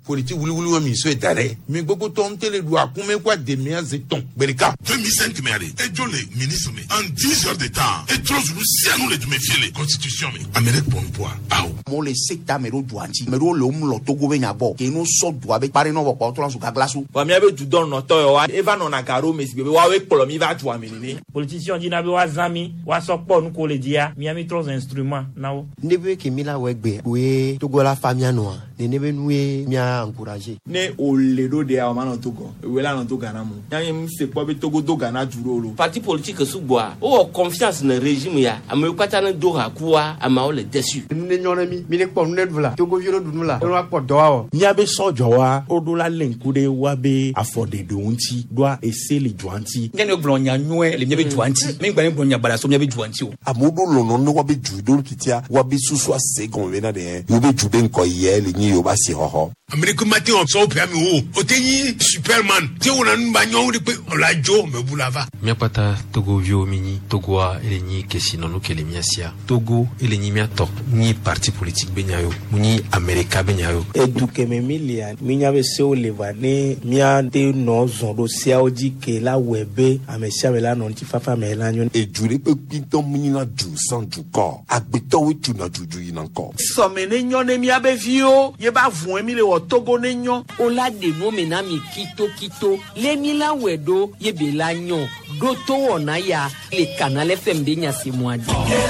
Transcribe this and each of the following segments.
politique wulu mi so etare mi gbogbo to ntele du akume kwa de mi azeton berika 2005 me ale et jo le ministre me en 10 heures de temps et trop nous si nous le me filer constitution me Amérique bon poids mo le secteur mero duanti mero le umlo Togo be nyabo ke no so do abe pare no bo to lansu ka glasu wa mi abe du don no to yo wa eva no na garo me sibe wa we polo mi va tu amini politicien di na be wa zami wa so po nu ko le dia mi ami trois instruments nawo nebe ke mi la wegbe we Togo la famia no nebe nuwe mi a encourager ne o le do de a ma no Togo we la no to Ghana mu ya mi se po be Togo do Ghana duro lo parti politique sugboa o confiance na régime ya amoy kwata na do ha kuwa ama o le déçu ne nyona mi le ko net vla Togo violo dunu la o ko do wa mi abe sojo wa o do la lenkude wa be afode do unti do a eseli juanti ngene blonya nwe le mi be juanti mi gba ni blonya bala so mi be juanti o amodo lono no wa be judo kitia wa be susu asegon we na de yo be jude nko ye le ni yo ba si hoho Amérique matin on so pe mi o tenyi Superman ti wona nba nyon de pe on la jo me bulava miapata Togo vio mini Togoa elenyi kesino no kele miasia Togo elenyi miato ni parti politique benyayo muni America benyayo eduke me milia minya be se o levane mia de no zondo sia oji ke la webe amesia la no ti fafa me la nyon ejure pe pinton minina du san du ko agbeto we tu na juju yin anko so me ne nyon ne mi abe vio ye ba vun mi le wo Togo ne nyon o la de no me na mi kito le mi la wedo ye be la nyon do to wona ya le canal FM de nya si moadi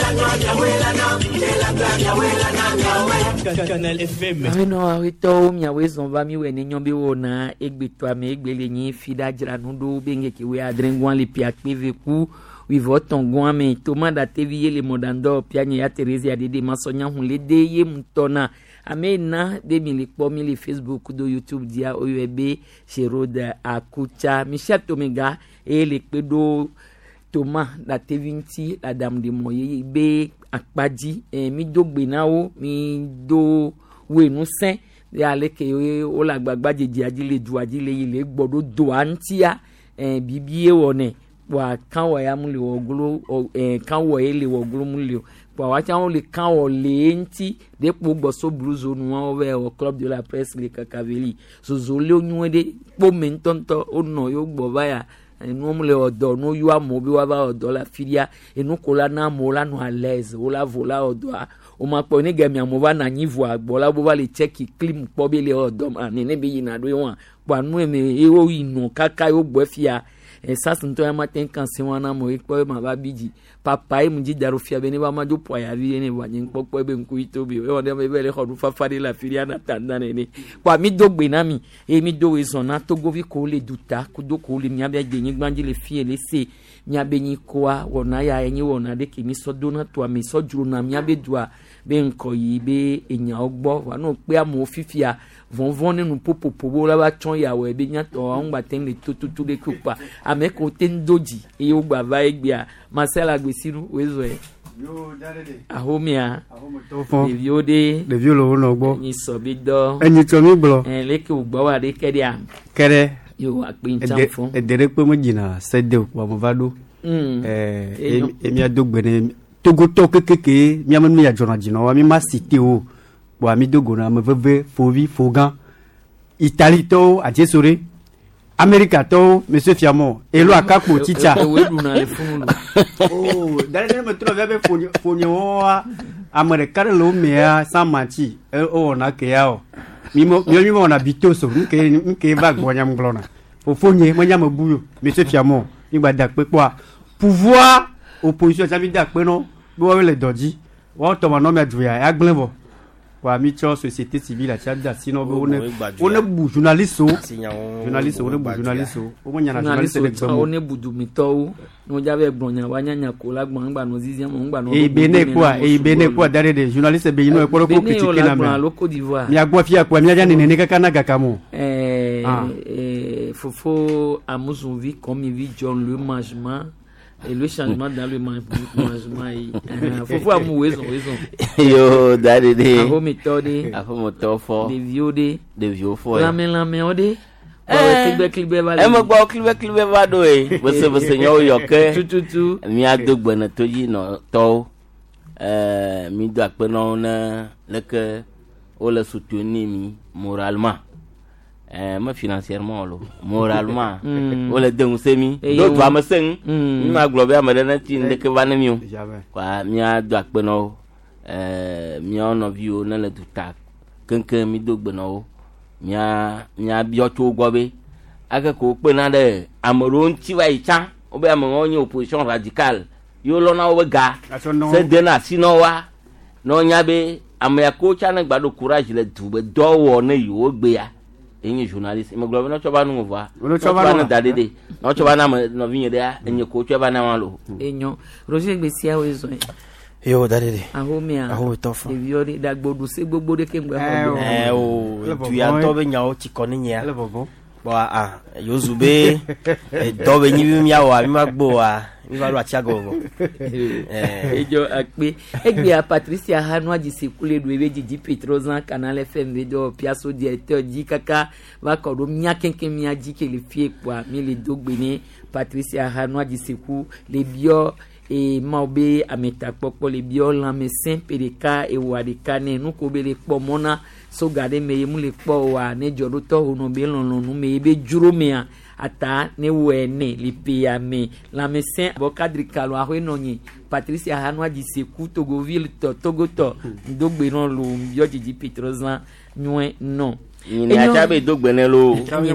Canal FM no awito mi awezon va mi we ne nyon be wona egbeto ame egbele yin fida jira no do benge ki we adrengwan le pia pv ku we voton gwan me to manda tv le modando pia nya Teresa de masonya hun le de ye mutona amena de mi Facebook do YouTube dia oyebe Sheroda Akucha Michel Tomega et le pedo Thomas la T20 la dame de moye be akpaji mi do gbenao mi do we nu sen de ale ke o la gbagba jeje ajile du ajile ile gbodo do antia bibie wone wa kan wa ya mu le ogolo kan wa ele ogolo mu le kwa wacha on le kan o le nti de po gboso bluzo nu won we o club de la presse le kakaveli so zo le onyu de po mentonto ono yo gbo baya enu mu le odo no yo amo bi wa ba odo la filia enu kola na mo la no à l'aise o la vola odo o ma po ni gemi amo ba na nyivu agbo la bo ba le check clean po bi le odo ma ne bi yin ado won pa nu eme e o inu kaka yo gbo fia ça c'est un matin quand c'est wana mo ikpo ma ba biji papa e munji darufia bene ba ma do po ya bi ne ba nyin pokpo be nku itobi e won de be le khodu fa fari la filia na tandane ni kwa mi do gbe na mi e mi do we zona Togo vi ko le duta ku do ko le mi abia je yin gbanji le fie le se mi abenyi koa wona ya yin wona de ke mi so do na to mi so juru na mi abedua be nko yi be enya ogbo wa no pe amo fifia von ne nu popo la ba chon ya we be nya to on gba ten le tutu de kupa ame ko ten doji e o gba va egbia Marcel Agbesiru wezo e yo darede ahomia ahomotofo le viode le violo no gbo ni so bi do eni to mi blo le ke o gbo wa de kede am kere yo apin chan fun e dere pe mo jina sede wa mo vado emi adogbene Togo to kekeke mi amanu ya jona jina wa mi ma cité o bo mi dogo na me veve fovi fogan Italie to ajesore America to monsieur Fiamo elo akapo chicha we du na le funu oh dale me trouve be fonyo America lo mea samanchi o na ke yao mi mo na bitoso nke va gbonya mglona fo fonye mo nya mo buyo monsieur Fiamo ni gba da pe kwa pouvoir opposition ça veut dire que non bo le doji wa to ma no me duya ya gbenbo wa mi cho société civile a tchada sinon on est bu journaliste on est bu journaliste o mo nyana journaliste le on est bu du mito no jabe gbonya wa nyanya ko la gbon ngba no zizi mo ngba no e bene quoi derrière des journalistes be ino e ko critiquer na me mi agbo fia kwa mi aja nene kaka na gakamo fofo amusuvi comme il vit John le management et le changement dans le management faut voir wezo yo dadede aho metode afomotofo de viofo la me ode clibe va e mo gbo clibe va do e você nyo yoke tututu mi adogbo na toji no to mi do ape no na leke o le soutenir mi moralement mais financièrement lo moralement o le dengu semi do to amesen mi ma globe amadana tin de ke vanamiu kwa mi a do akpeno mi ono view na le tutak kenken mi do gbeno mi a bi o to gobe aka ko pe na de amoron ti wa icha obe amon onye opposition radical yo lo na o ga se de na sino wa no nya be amya ko cha na gbado courage le du be do wo na yo gbe ya enye journaliste mo globe no choba no va no choba na dadede no choba na no vinye de enye ko choba na walo enyo Roger Gbesia wezo yo dadede ahomia aho tofa eviori dagbodu se gbogbo de kengbe tu ya to be nyawo ti koni nya bo yozube do be nyi mi yawo mi magbo mi va lo atiago bo ejo akpe egbe a Patricia Hanwa jisekule do ebeji Petrozan Canal FM do piaso directeur di kaka va kodo mia kenken mia ji ke le fie kwa mi le dogbe ni Patricia Hanwa jiseku le bio e maobe ameta popo le bio la mesin pedeka e wadeka ne nu ko be le pomona so gade me mu le po wa ne jodo to hono be lonlonu me be juro me ata ne wene li pia me la mesin bo cadre kalo a renonyi Patricia Hanwa jiseku Togoville Togo to dogbe non lu bio jiji Petrozan nwe non ni achabe dogbene lo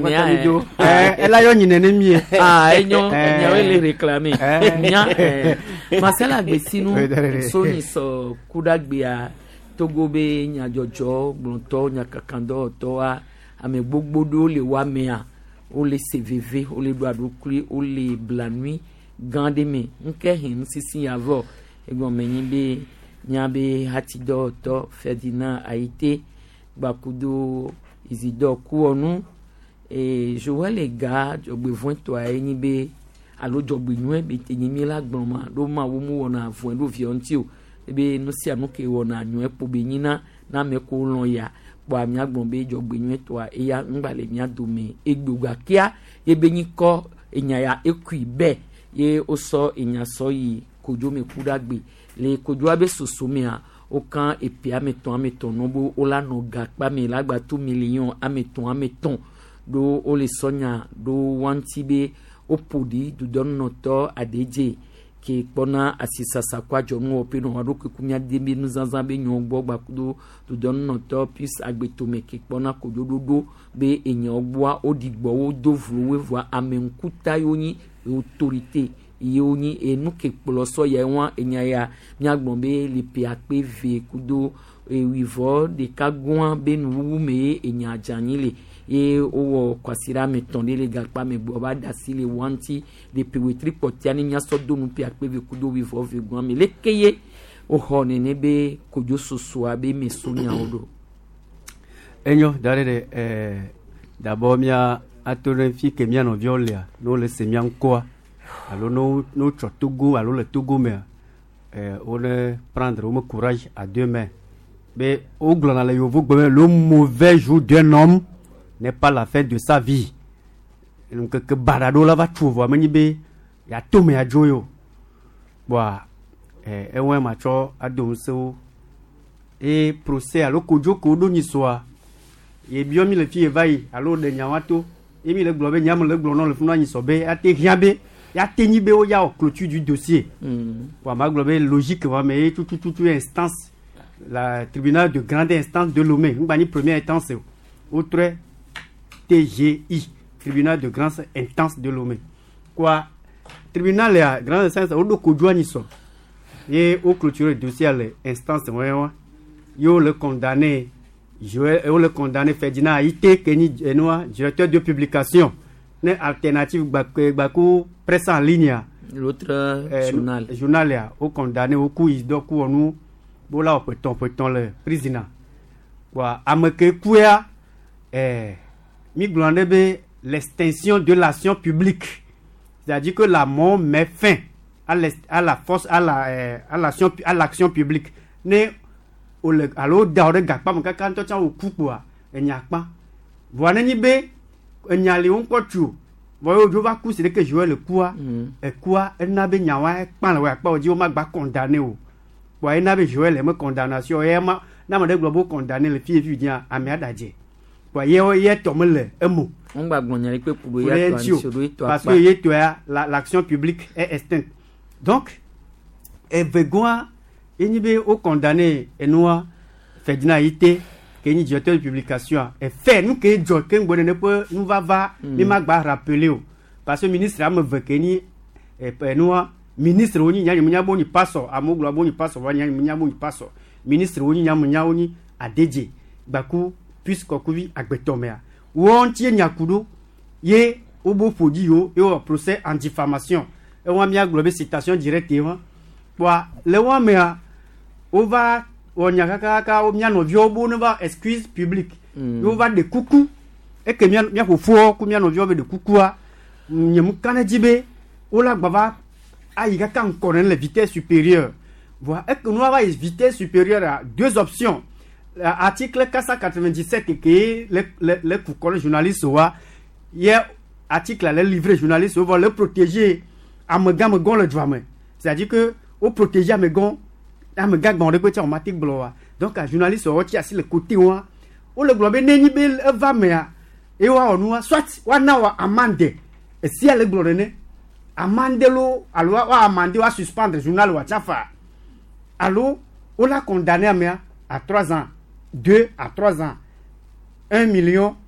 ela yo nyine ne mie enyo le réclamer nya Marcela Gbesinu soni so kudagbe a Togobe nya jojo gbonto nya kakando to a ame gbogbodo le wa me a o le CVV o le do adukuri o le blanui gande me nke hin sisi avo egbon meyin be nya be hatido to Ferdinand Aite bakudo Isidore Kuonu et Joël Ega jogbe voin to ayini be alo jogbe nwe be tenyimi la gbonma do ma wo mu wona voin do vionti o be no si anu ke wona nwe po be nyina na me ko lon ya po ami agbon be jogbe nwe to a eya ngbale mi adome egbogba kia ye be yin ko enya ya ekui be ye o so enya so yi kojo me kudagbe le kojo abe sosomi a aucun et puis ameton nombo ola no gakpa me lagba 2 millions ameton do ole sonya do wantibe opodi du don noto adeje ke pona asisa sakwa jonu opino wado kunya dembe nu zanzan be nyon gbogba kudo du don noto plus agbetome ke pona kodododo be enyan ogboa odigbo wo do vruwe voa amenkuta yoni autorité yoni enu ke poloso ye won enyaya miagbon be le piakpe ve kudo wivo de kagwan be nu me enya janile e owo kwasira metonde le gakpa me boba dasile wanti de pewetri potiani nya so do nu piakpe ve kudo wivo ve gwan me lekeye o hone ne be kojo soso abe mesonia odo enyo dare d'abord mia atore fi ke mia no violia no le semia nkoa alors nous Togo alors le Togo mais on prendre au courage à deux mains mais au glana le mauvais jour d'un homme n'est pas la fin de sa vie donc que barado la va trouver mani be ya to me ajoyo wa enwe macho adonso et procès alors kojo kodo ni soa et biomi le fille vai alors de nyawato et mi le globe nyam le glono le funa ni sobe ate riabe ya teni be o ya o clôture du dossier wa ma globe logique va mais tout instance la tribunal de grande instance de Lomé ngani première instance autre TGI tribunal de grande instance de Lomé quoi tribunal ya grande instance o do ko joani so et au clôture du dossier l'instance yo le condamné le condamné Ferdinand Aite Keni Genoa directeur de publication ne alternative baku presse en ligne l'autre journal ya au condamné au coup il do ku onu bola peut-on le président wa ameke kuya mi glande l'extinction de l'action publique, c'est-à-dire que la mort met fin à la force à l'action publique ne alors daure gakpa mo kaka to cha okupua enyakpa voine ni be enyale on kotu voyo jo va ku c'est que jouer le quoi et quoi na be nyawa pa le wa pa o di o ma gba condamné o wa na be jouer le me condamnation e ma na mo de globo condamné le fie dia ame adaje quoi yé tomele emo on va gagner que pour y parce que y toi l'action publique est extincte donc et besoin enibe au condamné et nous Ferdinand Ité que ni directeur de publication et fait nous que joken bonne ne peut nous va mais m'a rappeler parce que ministre a me veut que ni et nous ministre oni nya munya boni passo amoglo boni passo wa nya munya boni passo ministre oni nya munya oni adeje baku puisque kubi agbetomea won tie nyakudu ye obo fodi yo et au procès en diffamation et on mi aglobe citation directement pour le wa mea on va on nyakaka o mia no viobo ne va excuse publique on va de coucou et que mia ko fo ku mia no viobe de coucoua nyem kanajibe ola baba aïga quand connaît la vitesse supérieure voilà et que nous avons une vitesse supérieure à deux options article 497 que le collège journaliste wa hier article le livre journaliste va le protéger à me gon le droit c'est-à-dire que au protéger à me gon bon de côté automatique bloa donc un journaliste au tia sur le côté wa o le globe neni bel va mea et wa onu soit wa na wa amende et si elle globe ne amandelo allo wa amande wa suspendre journal wa chafa allo on l'a condamné à 3 ans 2 à 3 ans 1 million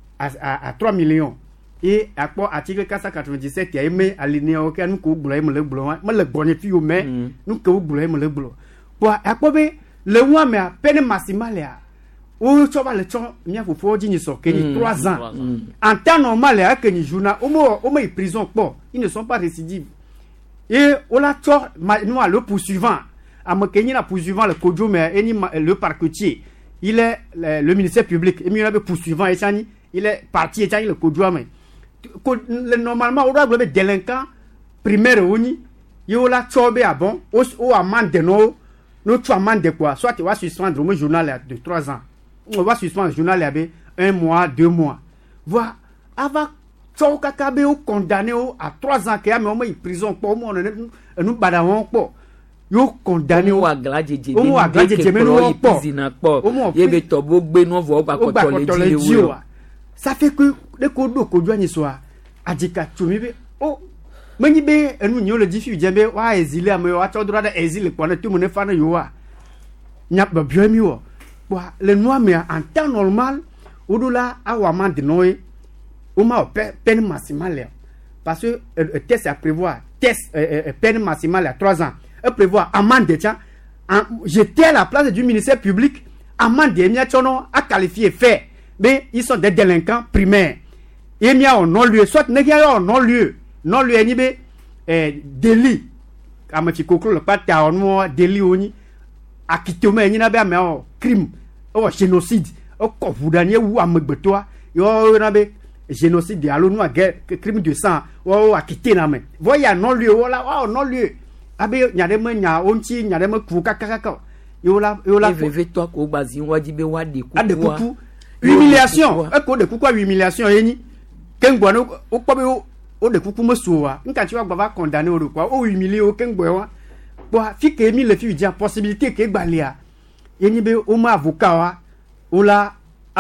à 3 millions et à quoi article 497 il y a aimé aligné auquel nous ko gbloi me le bonifier mais nous ko gbloi me le gbloi pour à quoi le mois mais peine maximale ya o choba le chon mia fofo dini so que ni 3 ans en temps normal ya que ni journal au moins prison bon ils ne sont pas récidives et on la cho nous le poursuivant à me kenyi na poursuivant le kojo mais le parquetier il est le ministère public et il poursuivant et chani il est parti et chani le kojo mais normalement on doit le délinquant primaire oni yo la chobe a bon o amende no tu amende quoi soit tu vas suspendre mon journal de 3 ans on va suspendre le journal avec 1 mois 2 mois voilà avant cho kakabe o condamné à 3 ans que mais au moins prison pour moi nous badawon po yo condamné o aglajeje mais no po yebe tobo gbe no vo pa kotole ça fait que le kodo kodo ni so adika tumibe o mani be enu nyo le difi jembe wa exilé am wa chodro da exilé ko na tumu ne fa na yo wa nya ba biami wo wa le noir mais en temps normal odola awa man de noy o ma peine maximale parce que test à prévoir test peine maximale à 3 ans et prévoir amende de tiens j'étais à la place du ministère public amende de nya chono a qualifié fait mais ils sont des délinquants primaires et mia en non lieu soit ne ya en non lieu ni be délit amati koklo le pata on délit oni akitome ni na be am crime o génocide o ko vudanie wu amgbetoa yo na be génocide alo no crime de sang o akite na me voya non lieu wala o non lieu abe nyade me nya onti nyade me ku kakaka yo la veve toi ko bazi wadi be wadi ku humiliation e ko de ku kwa humiliation yeni kengbo no o ko be o de kuku mosuwa nka chiwa gbava condamné o quoi o humilié o kengbo wa bo fi ke mi le fi dia possibilité ke gbalia yeni be o ma avocat wa o la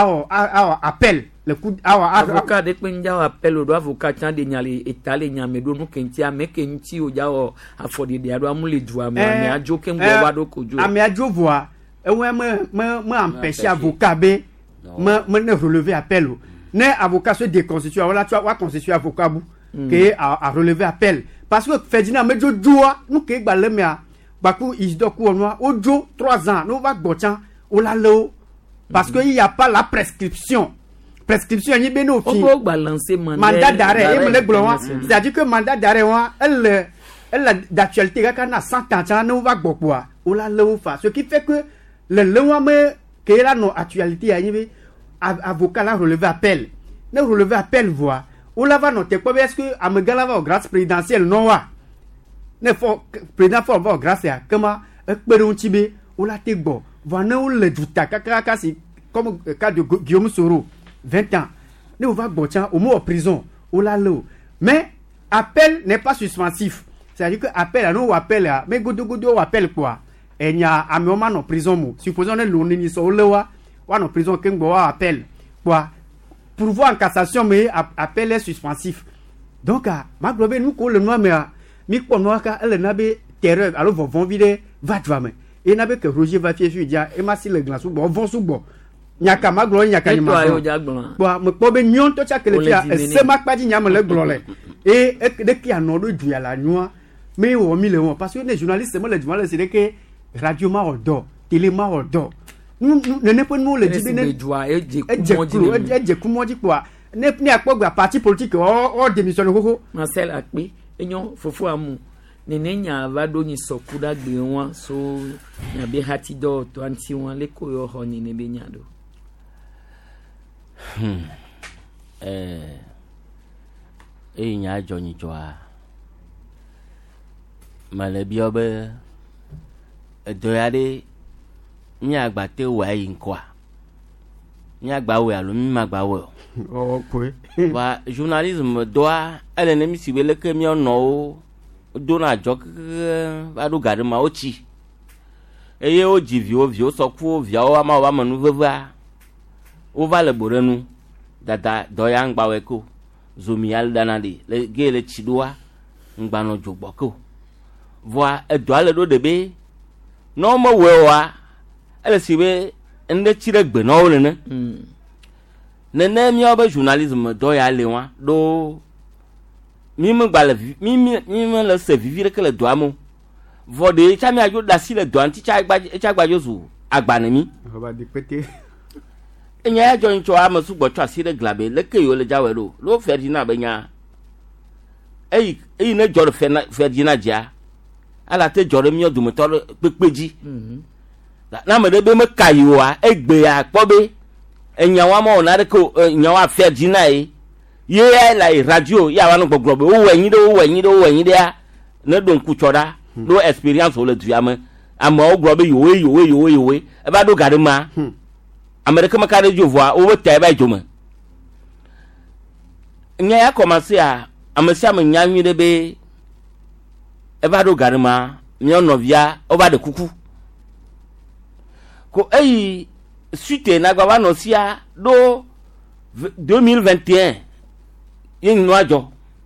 appel le coup avocat de penja appel o do avocat chan de nyale etale nyame do no kenti ame kenti o ja o afodi de ado amule du ame ajo kengbo wa do kojo ame ajo voa e we me empêcher avocat be me ne relever appel ne avocat se déconstituer wala tu wa constituer avocat bu que à relever appel parce que Ferdinand mejo doa nous ke gba lemia baku isdoku onwa ojo 3 ans nous va gbotan o la lo parce que il y a pas la prescription ni beno fi on va lancer mandat d'arrêt et le glon c'est-à-dire que mandat d'arrêt wa elle d'actualité ka na 100 ans nous va gbokwa o la lo fa ce qui fait que le loi me que la no actualité ya ni avocat la relever appel ne relever appel voix ou la va noter quoi est-ce que amegala va grâce présidentielle non wa ne faut président faut avoir grâce à comment ekperon tibe ou la te gbo va ou le douta kaka si comme cas de Guillaume Soro 20 ans ne va gbotian au mot en prison ou la lo mais appel n'est pas suspensif c'est-à-dire que appel à nous appel mais godo appel quoi et nya amoma en prison mo supposons le loni ni so lewa wa en prison kengbo wa appel quoi pourvoi en cassation mais appel est suspensif donc ma globe nous ko le noir mais mi ko noir ka elle n'a be terreur alors vont vide va tu vas mais et n'a be que Roger va fier sur dia et ma si le glace bon vont sous bon nyaka ma gloire nyaka ni ma bon me ko be nyon to cha que le fia c'est ma pas di nyam le gloire et de qui a non de du à la nuit mais on mi le parce que les journalistes moi les journalistes c'est que radio ma odo télé ma odo nous ne pas nous le dire et comment dit quoi ne akpogba parti politique o démissionne koko Marcel Akpe enyo fofu amu nenenya vado ni sokuda gbe won so nya be hati do to anti won le ko yo ho ni ne be nya do nya joni joa malebi obe edoyade nya agbate wa yin kwa nya gba we alo mi ma gba we oh quoi wa journalisme doit elle ne mi si wele ke mi ono dona jok ba do gade ma ochi eye o jivio so ku via o ma wa manu veva o va le borenu dada doya ngba we ko zomial danade le gele chidua ngba no jogbo ko voa edo le do debe no mo we wa elle si we ende chire gbe no le ne nene mi obe journalisme do ya le wa do mi me gba le mi me le se vivre que le doa mo vode cha mi ajo da si le doa nti cha gba jozu agba ne mi on va dépéter enya ya join cho am su gbo cho si le glabe le ke yo le jawe lo Ferdinand be nya eyi ne jor Ferdinand ja ala te jor mi odun mo to pepeji na me de be me kayo a egbe ya pobe enyawa ma ona de ko enyawa Ferdinand ye la radio ya wa no gbogbo o wenyin de ya na don ku choda do experience o le du ama o gbogbo yowe e ba do gare ma America ma ka de jovoa o ta ba joma nya ya commencer a amasi ma nyanwi de be e ba do gare ma mi onovia o ba de kuku ko suite na gwa no sia do 2021 yin no ajo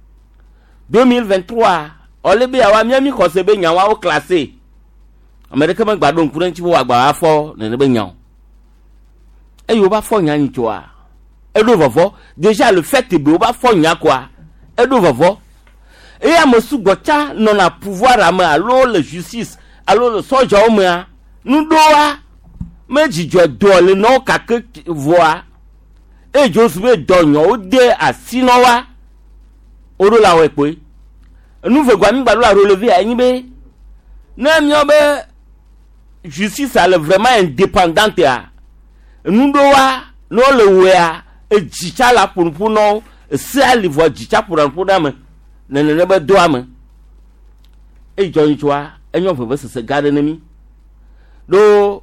2023 olebe awa mi ko se be nyawa o classé America ma gbadon kuranchi wo agba afọ ne be nyaw yo ba fo nyan choa do vovo déjà le fait be o ba fo nya quoi do vovo a mo su gocha no na pouvoir ama alo le justice alo le soja o ma nu do wa meji jo do le no ka ke voa Josue donyo o de asinowa oro la we pe nu ve gwa mi gba la relever ayin be na mi obe justice ale vraiment indépendante a nu do wa no le we a ejicha la punpu no se ali vo jicha punpu da me ne be do am joyin chwa enyo fe be se gade na mi do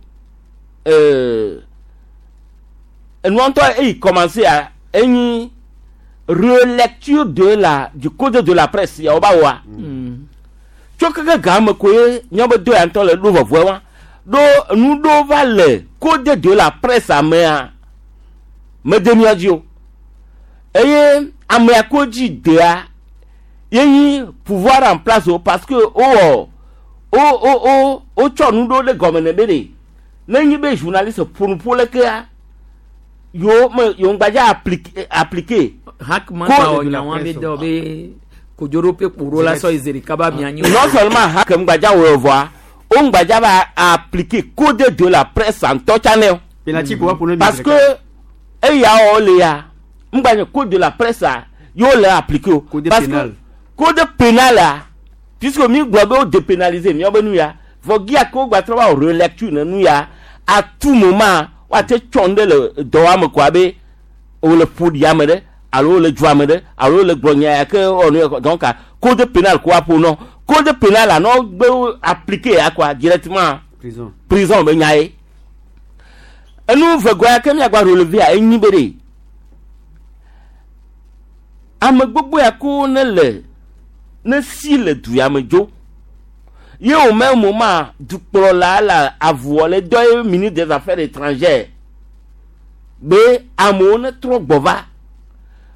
nous commencé à une relecture du code de la presse ya obawa choka gam ko nyoba do anto le do vowa do nous do va le code de la presse amea medemi adio eye amea ko ji dia yin pouvoir en place parce que o cho nous do le gomene bere nanyi be journaliste pour le que yo ngbaja appliquer hakman ba na wan be do be ko joro pe puro la so izeri kaba mi anyi non seulement hak ngbaja wo voir on ngbaja ba appliquer code de la presse en tout channel parce que ya o le ya ngbaja code de la presse yo le appliquer parce que code pénal puisque mi gbobe o dépénaliser mi obenu ya vogia ko gba travail relecture nu ya à tout moment wa te chonde le doam kwa be o le podiamede alo le djwamede alo le glonya que on donc code pénal quoi pour non code pénal non be appliquer à quoi directement prison be nyae enu vegwa ke mi agba relever a enibere am gbogbo ya ko ne si le duamejo ye au même moment du la avoir les deux ministres des affaires étrangères be amone trop bova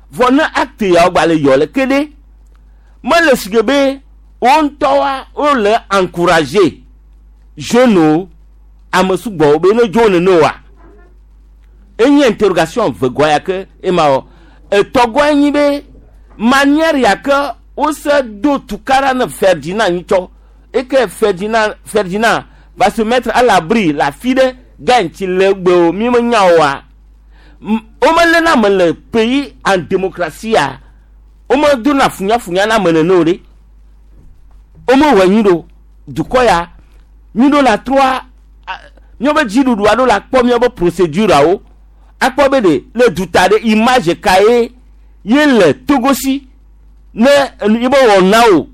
Vona acte ya gbale yole kede. Moi le sigebe on towa on le encourager jeune à me soubo be no jone noa. Une interrogation vegoya que emao togo nyibe manière ya que o se do tukara na Ferdinand nicho et que Ferdinand va se mettre à l'abri la fille de ganti le gbo mi mo nyawa o me na me le pays en démocratie a o me do na funya na me no re o me wanyido du koya nyido la 3 nyobe jidu do la po mi obo procédure a o akpobe de le dutade image kae yele togosi ne ibo wonao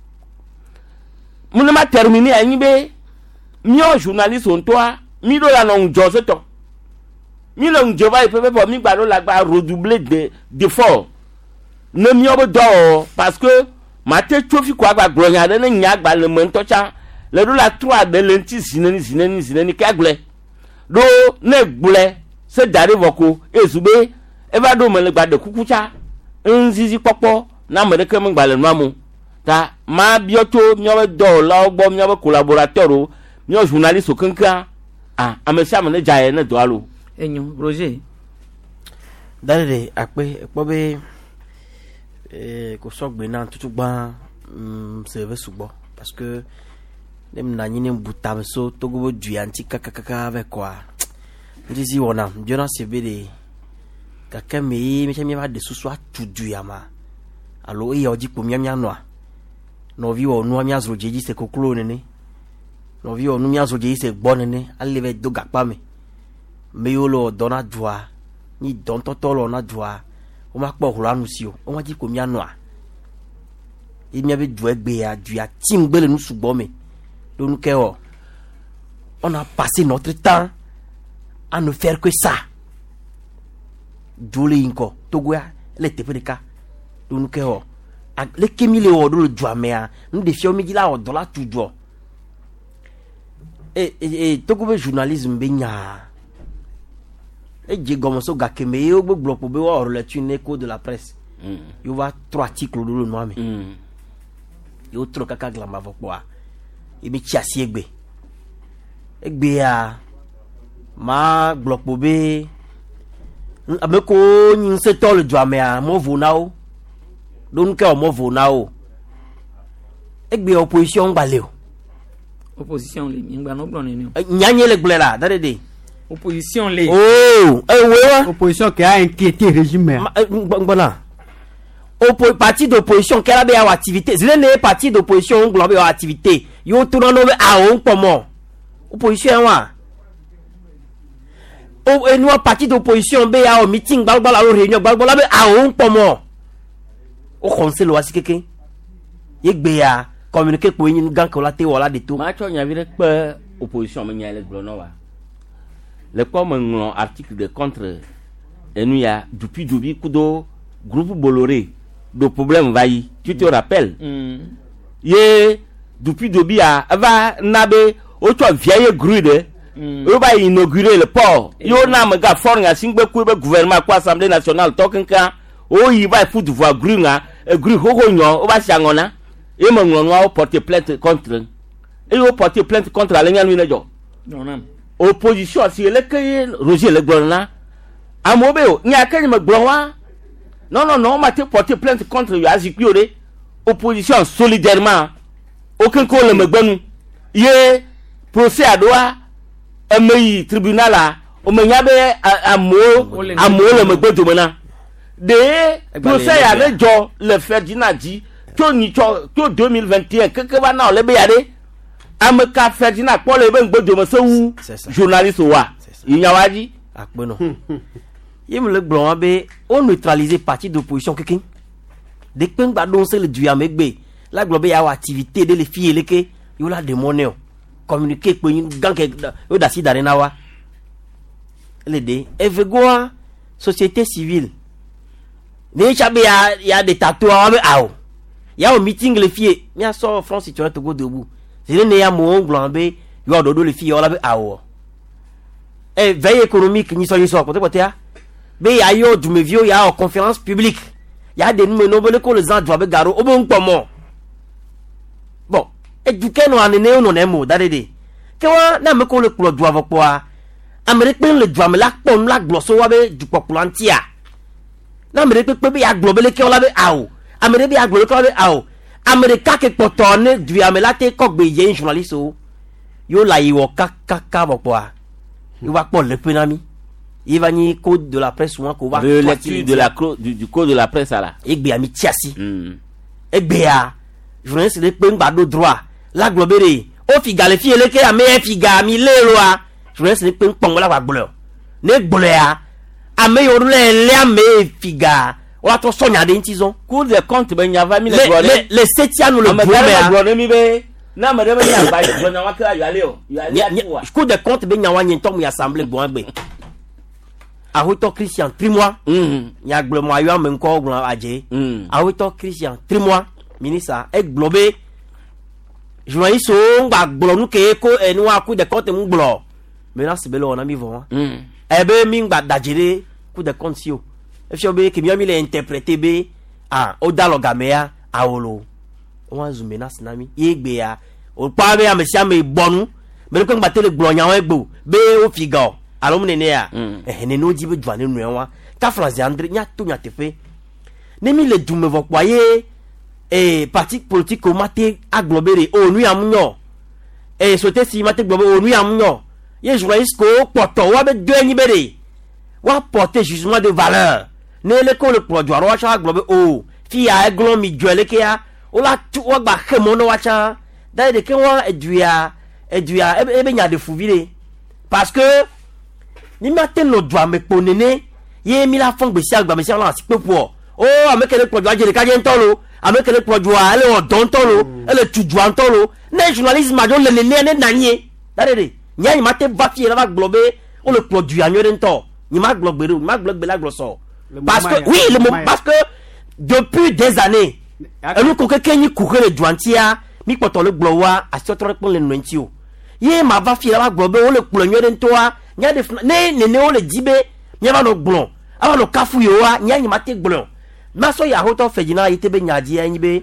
mune ma terminer anyibe mio journaliste on toi mi do la non jose to mi lo njova ipepe po mi gba lo la gba redoubler d'effort ne mi obo do parce que ma te chofi kwa gba glonya de ne nya gba le mento cha le do la 3 de lenti sineni kagle do ne gbule se dare voko ezube eva do mele gba de kukucha nzizi popo na mele ke me gba le nwamu ta ma bioto mio do la ogbo mio collaborateur mio journaliste kankan amesia me ne jaye ne do alo enyo Roger dare akpe pobe ko sogbe na tutu gba serve subo parce que nem na nyine butam so togo du anti kaka avec quoi disi wona jona sebede kaka me chemi ba de susu atudu yama alo e oji po miamia no a no vi onu amia zro jeji se koklo nene no vi onu amia zro jeji se gbo nene aleve do gapa me yolo dona dua ni don totolo na dua o ma po hura nu si o ma ji po mia no a e mi abe du egbe ya du ya timgbele nu sugbo me donc on a passé notre temps à ne faire que ça. Joli inko togoya le tepedeka donc le kemile o do le joamea nous défions mi la o do la tujo et togo journalisme benya et je gomoso gakeme yo gbogbo po be o le tune écho de la presse yo va 3 articles do le noir me yo tro kaka glamba vokwa ibi chiasi egbe ya ma glokpo be ameko nyin se tol dwamea mo vonao don ke o mo vonao egbe opposition gbale o opposition le ngba no blon ni nyanye le gble la dade opposition le opposition qui a inquiété régime ngbona parti d'opposition qui a be a activité zile ne parti d'opposition nglobe a activité yo to no be a on pomo opposition wa o enu parti d'opposition be a o meeting gbagba la réunion gbagba la be a on pomo o conseil wa sikeke yegbe ya communiquer po yin gan ko la te wala de to ma cho nya vire pe opposition me nya le glono wa le comme un article de contre enu ya depuis dobi kudo groupe Bolloré de problème vayi tu te rappelles ye depuis dobi a va nabe o to vieille grude o ba inaugurer le port yo na me ga fornya singbe ku be gouvernement ko assemblée nationale tokenka o yi ba fu devoir grunga gru hoho nyo o ba siangona e mo ngonwa o porter plainte contre et o porter plainte contre la ligne ni jo non opposition si le kay Roger le glona amobe o nya kan me glonwa non ma te porter plainte contre yo azipiore opposition solidairement aucun ko le megbenu ye procès à doa amei tribunal a o menya be amo le megbedo mena de procès ya le jo le Ferdinand dit to ni to 2021 keke ba na o le be yade ameka Ferdinand po le be ngbedo mo sewu journaliste wa inyawaji akbono yem le blon be on neutraliser parti d'opposition quelqu'un dès que ba don se le duamegbe la globe ya activité de les filles leke yo la démonio communiquer pe gang yo da si darena wa le de evgoa société civile ne chabe ya de tatouage awo ya au meeting les filles mi a so France tu vas te go debout c'est ne ya mo nglambe yo do les filles yo la be awo veille économique ni so ko te ya be ya yo du me vieux ya en conférence publique ya des numéros nobel ko les gens doivent garo o bon pomo bon et du ken no anene no nemo dadede ke wa na me ko le klo doivent quoi Amérique le doit me la pon la glosso wa be du populantia na Amérique pe be ya globele ke la be awo Amérique be ya globele ke la be awo Amérique ke potone du amela te ko gbe ye journaliste o yo la yi wo kaka quoi il va pas le penami il va ni code de la presse souvent qu'on va le lecture de la du code de la presse là et be ami tiasi et be ya journaliste le pe ngba do droit la globere o fi gale fi ele ke ame fi ga mi le lo a journaliste le pe pon la wa gbolo ne gbolo ya ame yo le ame fi ga o to sonya de ntizon cour des comptes ben ya va mi le septième le globere mi be na me de me ya ba jo na wa ka yo ale o yo ale cour des comptes ben ya wa nyi to mu assemblée bon agbe Ahuto Christian 3 mois ya gble mo ayo am nko ogun aje Ahuto Christian 3 mois ministre e globé journaliste o ngba gblo nu ke ko enu aku de compte mu gblo maintenant c'est belo on a mi vont e be mi ngba dajere ku de compte si o e fi obe ke mi le interpréter be o dialogue amea awolo won zu menace na mi yegbe ya o pa be am si am bonu be ko ngba tele gblo nyawo egbo be o figa alom nene ya ne no jibe dwane nuwa ka France André nya to nya tefe ne mi le dume vo kwaye parti politique o mate aglobere o nu amnyo sote si mate globe o nu amnyo ye journaliste ko poto wa be de ni bere wa porter jugement de valeur ne le ko le produit wa cha globe o fi a eglo mi jwele ke ya o la tu wa gba khemo no wa cha da de ke wa eduya ebe nya de fuvile parce que ni matin no doit me ponene ye mi la fon gbe si agba me si la si pe po o amekele produit ajere ka je ntolo amekele produit ale o don tolo ele tuju antolo ne journalisme ma jo le ne nanye dadede nya ni matin va fi la globe o le produit anyore nto ni ma globe ma globe la gloso parce que oui parce que depuis des années elu ko keke ni kukere duantia mi poto le glowa asotro pon le nwentio ye ma va fi la globe o le plo anyore nto a nya de ne o le jibe nya ba no glon aba no kafu yo wa nya mate glon ma so ya hoto fejina yitebe nya ji anyi be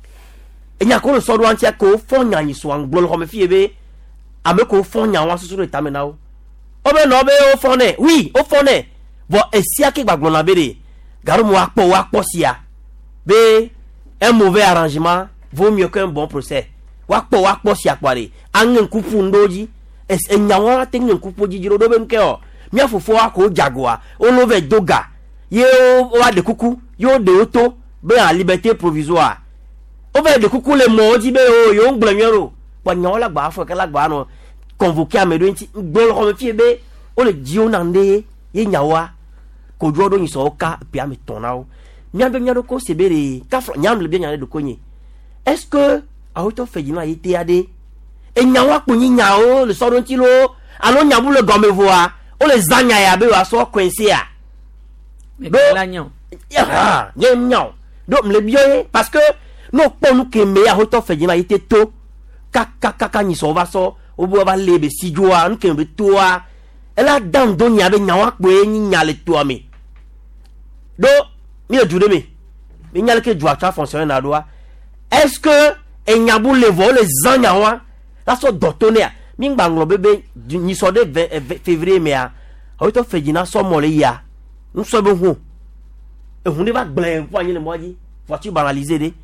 nya ko so do antia ko fon nya yi so an glon ko me fi be ame ko fon nya wa so so ta me na o be no be o fon ne oui o fon ne bo esia ke gba glon na be de garu mo wa po sia be un mauvais arrangement vaut mieux qu'un bon procès wa po sia kware an nkufu ndoji enyawa tenye nkupo jijiro do benke o mi afofo ako jagoa o lo ve doga ye o wa de kuku yo de oto be a liberté provisoire o ve de kuku le moji be o yo ngblanyero pa nyawa la gba afo ka la gba no convoquer amedo nti gbolo ko me fie be o le jiu na nde ye nyawa ko jodo ni so ka pi am tonao nyambe nyado ko sebere ka fro nyamle be nyane de konye est-ce que a auto fejina yete ade enyawa kunyi nyao le sodon tilo alo nyabu le gome voa o le zanya ya be wa so kwense ya do la nyon ya nyao do mle bioye parce que no ponu ke me ya hoto fejina yete to kaka ni so va so o bo va lebe sijoa nke be toa ela dan do nya be nyawa pe nyi nya le to ami do mi ojude me nyale ke jua cha fonctionner na doa est-ce que enyabu le vo le zanya wa la so dotonea mi ngba bebe ni so de février mea o to fejina so mole ya nso be hu ehun de ba glen fo anyi le moji voiture banalisé de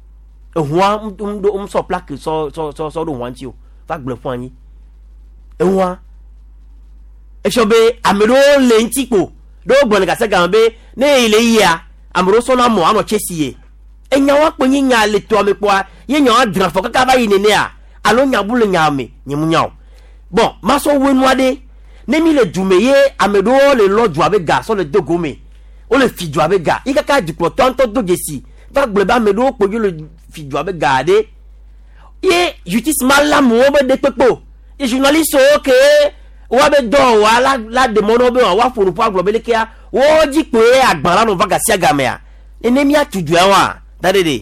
ehun so plaque so do wanti o va glen fo anyi ehun e so be amero le ntipo do gbon ga se gan be ne ile ya amero so na mo ano chesie enyawa po nyinya le to amepo ye nyawa dran fo kaka ba yi nene a alo nyabule nyame nyimunyao bon maso wenuade ne mi le dumeye amedo le loju abega so le dogome o le fijo abega ikaka diplo tonto dogesi va gleba amedo poju le fijo abega de ye justice malamu obe de pepo e journaliste oke wa be do wa la de mono be wa furu pa globele kia wo ji pe agbara no vaga sia gamea enemi atuju wa dadede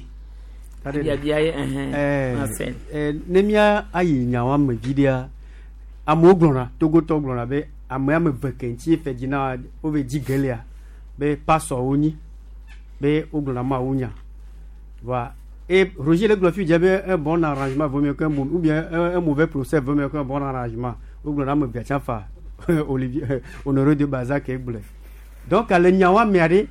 nemia ayi nyawa me vidia amoglona togo toglona be amoya me vacancy fait dina o ve digelia be passo oni be oglona ma unya voilà. Et Roger Le Glofiu j'avais un bon arrangement vaut mieux qu'un bon ou bien un mauvais procès vaut mieux qu'un bon arrangement oglona me biacha fa Olivier honoré de Bazac et Blé donc à l'enyawa méré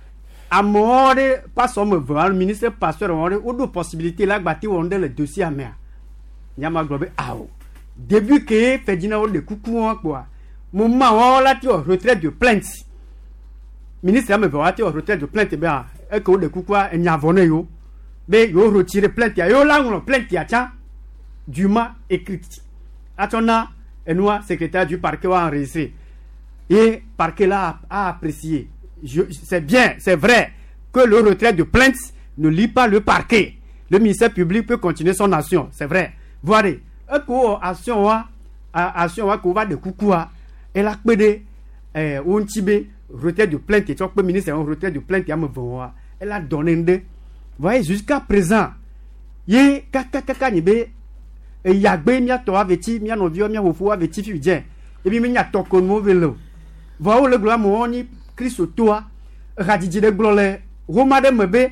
amore passo me voir le ministre pasteur on a possibilité là bâti on le dossier à mer nyama globe ao début que Ferdinand de coucou quoi moment on la tu retrait de plainte ministre me voir tu retrait de plainte bien et que de coucou en nyavone yo be yo retirer plainte yo la on plainte ya tiens Dumas écrit atona et nous secrétaire du parquet a enregistré et parquet là a apprécié c'est bien c'est vrai que le retrait de plainte ne lie pas le parquet le ministère public peut continuer son action c'est vrai voilà action qu'on va de coucou et la pédé on tibé retrait de plainte et tu peux ministre un retrait de plainte ya me voir elle a donné de voyez jusqu'à présent ye kaka nibe e yagbe mia to aveti mia no vio mia wofu aveti fi je e bi mia to kon mo velo voyez le gloire mo ni Christo toi radiji de glole roma de mebe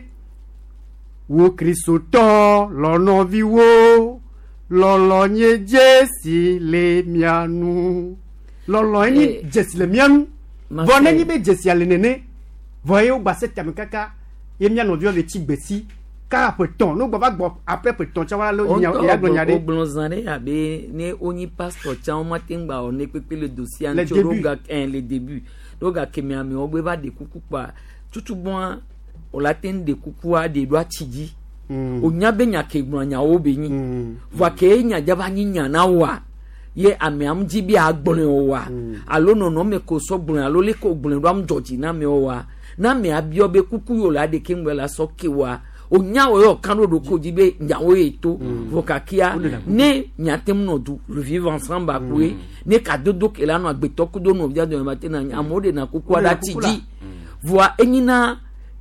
wo Christo to lo no viwo lolo nye jesi le mianu lolo ni jesi le mianu bonne ni be jesi ale nene voyez ou baset kamikaka et mia no vio veti gbesi ka peton no baba gbo après peton cha wala lo nya ya glonyade oblonzane abe ne oni pastor cha o matingba o ne pepe le dossier en choroga les débuts doga kemi ami o gbe ba de kuku pa tutu bon o latin de kuku a de doa chiji o nya be nya ke gbonya o be yin wa ke nya jaba nya na wa ye ami am ji bi agbon o wa alo no me ko so gbon alo le ko gbon do am joji na me o wa na me abi obe kuku yo la de kengwela so kewa onya oyo kanodo ko jibe nyawo eto vokakia ne nyatem no du le vivre ensemble akwe ne kadodo kela no agbeto kudo no bia de matin na amode na kuku ada tiji voa enyina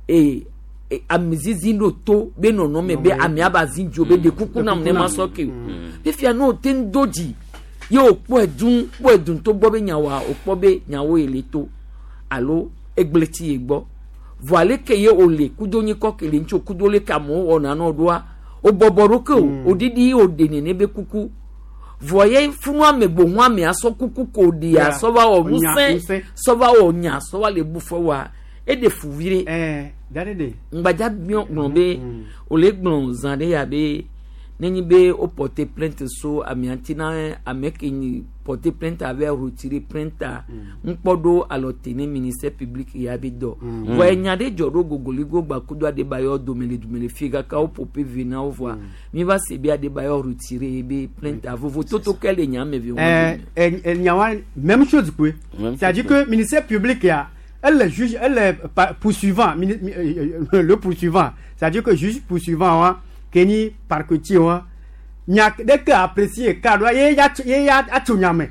amizizi no to be no no me be ami abazinjo be de kuku na mne masoke be fia no ten doji yo po edun to gbo be nyawa opo be nyawo eleto alo egleti egbo voile que ye ole kudonyi kokele ncho kudole kamo ona no doa o boboroke o didi o denene be kuku voye funu amegbo hu ame aso kuku ko di aso ba o musen so ba o nya so wa le bufo wa e de fuvire dadede ngbaja bion gbonbe ole gbon zande ya be neni be o porter plainte so amiantina amekini porter plainte avait retiré plainte npodo alotene ministère public ya be do voye nyade joro gogoligo gbakudo Adebayo dumele figa ka o popé vina o voix mi va se bien Adebayo retiré be plainte à vous toto quel nyame vi nyawa même chose quoi c'est-à-dire que ministère public ya elle le juge elle le poursuivant le poursuivant c'est-à-dire que juge poursuivant keni parquetier wa nyak de ka apprécier cadre ye ya atunyame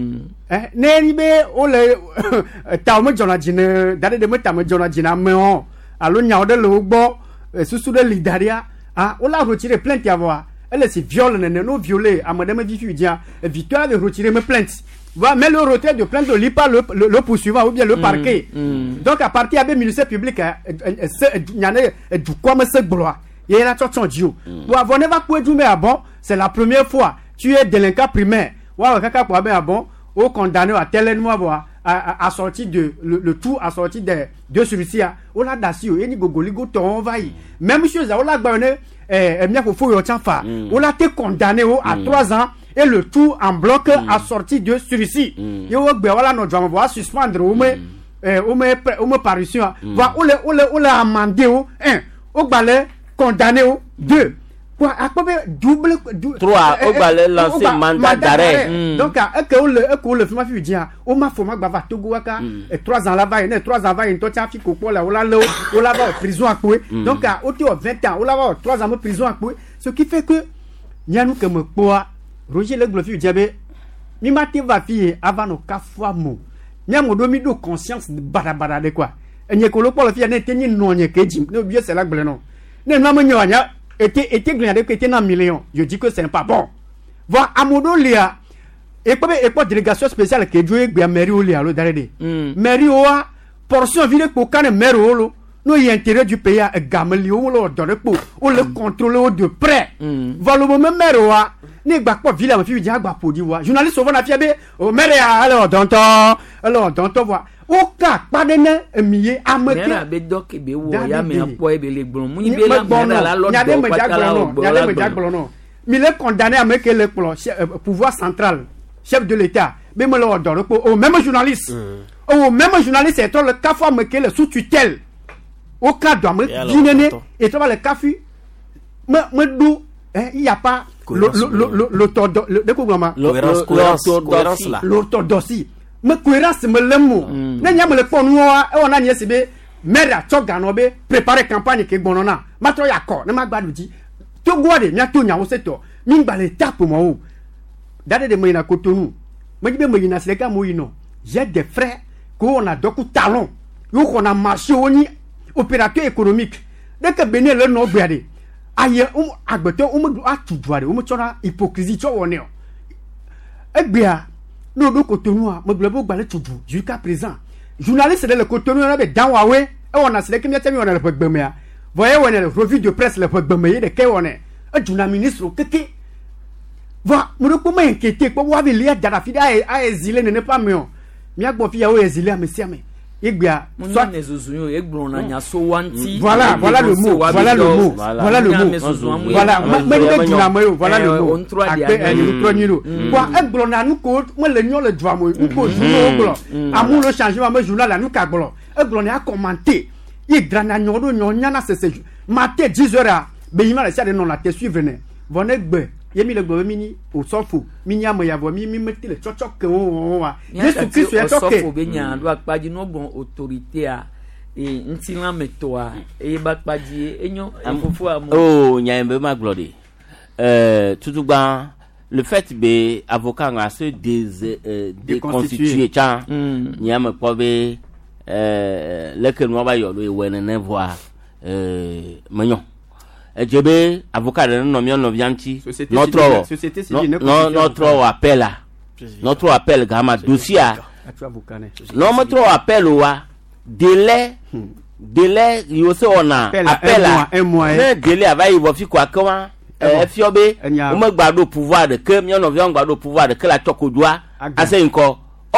ne ni be o le taw jona jine dade de meta me jona jina me on alo nyaw de lo gbo susu de lidaria o la retirer plainte ya voir elle se viole ne no violer à madame Vifudia victoire de retirer mes plaintes va mais le retrait de plainte ne lit pas le poursuivant ou bien le parquet donc à partir de ministère public nyane du quoi me se gloire il y a la dio pour avoir never quoi du mais bon c'est la première fois tu es délinquant primaire wa kaka pour ben bon au condamné à tel mois voir à sortir de le tout à sortir de celui-ci on la dasio et ni gogoligo to envahi même chose on la gbané mia faut yo tienfa on l'a été condamné à 3 ans et le tout en bloc à sortir de celui-ci yo gbe wala no jam voir suspendre ou me parution va on l'a amendé au balai condamné au 2 quoi à quoi double 3 au balai lancer mandat d'arrêt donc que le film fi dia o ma fo ma gba togo waka 3 ans là va 3 ans va to tia fi ko la o la va prison à quoi donc au tio 20 ans o la va 3 ans prison à quoi ce qui fait que nyanu que me poa Roger Le Glofiu diabe mi mati va fi avant no kafwa mo nyamo do mi do conscience de barabara de quoi enye ko lo po le fi na tenyi no nye keji no bien c'est la gble non ne na mo nyonya était glorieux que était dans million je dis que c'est pas bon voir amodo lia et pas délégation spéciale qui joué bien mairie ou alors derrière mairie ou portion vide pour quand maire ou nous y intérêt du pays à gameli ou le donner pour ou le contrôler de près voilà le moment maire ou ni pas ville ma fille dia pour dire journaliste souvent na fiabe au maire alors d'entendre voir au cas pas de ne mié ameke mais be doc be wo ya me apo e be le gbon mu ni be la mera la lo do patala o no mais le condamné à mettre le pouvoir central chef de l'état même le ordre au même journaliste au même journaliste c'est le cas fois mettre le sous tutelle au cas de me dîner et toi le café me dou il y a pas l'orthodoxie me cohérence me lemu na nya me le pon wa e wona nya sebe mera chogano be préparer campagne ke bonona matro yakọ na magbadu di to gode nya to nya wo seto mi gba le tape mo o dade de moyina Cotonou mo jibe moyina seleka moyino j'ai des frères qu'on a doku talon yo qu'on a marché oni opérateur économique dès que Bénin le no gbeade aye agbeto mu atuduare mu chona hypocrisie cho woni o egbea no do Cotonou mo glebo gba le tudu jusqu'à présent journaliste de le Cotonou na be danwawe e wona seleka mi atemi wona le pagbemea voyez wona le revue de presse le pagbemea de ke wona e juna ministre keke va mo ko ma inquiété ko wa be lia dara fi a exilé ne pas mieux mi agbo fi ya o exilé monsieur me igbia soit les zouzou egbron na nya so wanti voilà le mot voilà le mot voilà me dina mo voilà le mot après le premier quoi egbron na nu ko mo le nyon le dwa mo ko journal blo amu le changement me journal la nu ka blo egbron na commenter igra na nyodo nyonya na sese matin 10h be yima le sade non la te suivre ne vonne gbe yemi le gbe mini o sofo mini amoya vo mi meti le chochok wa Jésus Christ ya toke sofo be nya do akpaji no bon autorité a e ntilan metoa e ba kpaji enyo afofo amu oh nya mbe ma glory tutugba le fait be avocat nga se déconstituer cha nya me ko be lequel mo ba yo lo e wene ne voir manyo ejebe avocat de no vianti notre appel gama dossier non notre appel wa délai yo se ona appel mais délai ava y vo fi kwa kama fiobe o me gbado pouvoir de que mi no vian gbado pouvoir de que la chokodua ase nko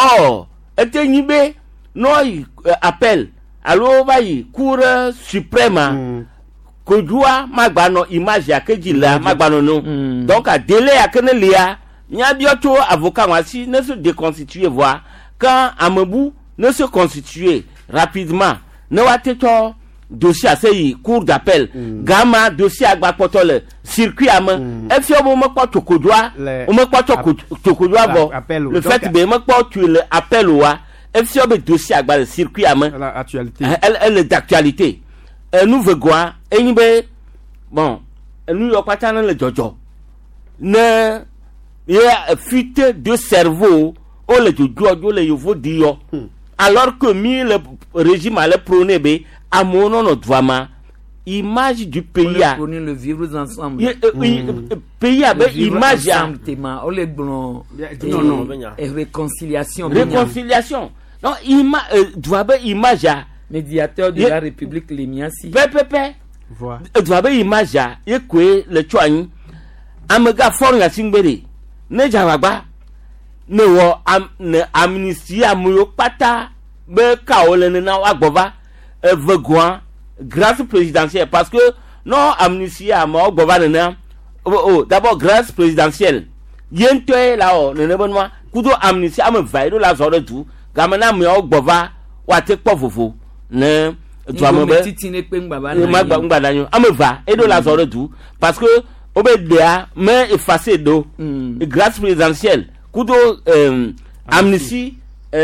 etenyibe no appel allo va y cour suprême Kodua magbano image ya kejila magbano no donc à délai à kenelia nya bioto avocat wasi ne se déconstituer voir quand Amebu ne se constituer rapidement ne wateto dossier assez cour d'appel gama dossier agba potole circuit am e fi obo mo poto Kodua o mo poto Kodua bo le fait be mo poto le appel wa e fi obo dossier agba le circuit am actualité elle est d'actualité nous vegoa enyibe bon nous yo kwata na le jojo ne ya fuite de cerveau o le jojo le yovo dio alors que mi le régime allait prôner be amono no dvama image du pays a prôner le vivre ensemble pays a be image a tema o le bon non réconciliation non doit be image a médiateur de la République Lémiasi. Pepe. Voilà. Tu vas image ya ekwe le chouani. Amega for nga singbere. Ne jawagba. Ne wo amnistie amuyo pata be kaole na wagbova vegwan grâce présidentielle parce que non amnistie amo gbova na d'abord grâce présidentielle. Yento la o ne bonwa kudo amnistie am vairo la zore du gamana me gbova wa te povofo ne doit titine pe ngba danyo ameva edo la zore du parce que obedea mais effacer do grâce présidentielle kudo amnistie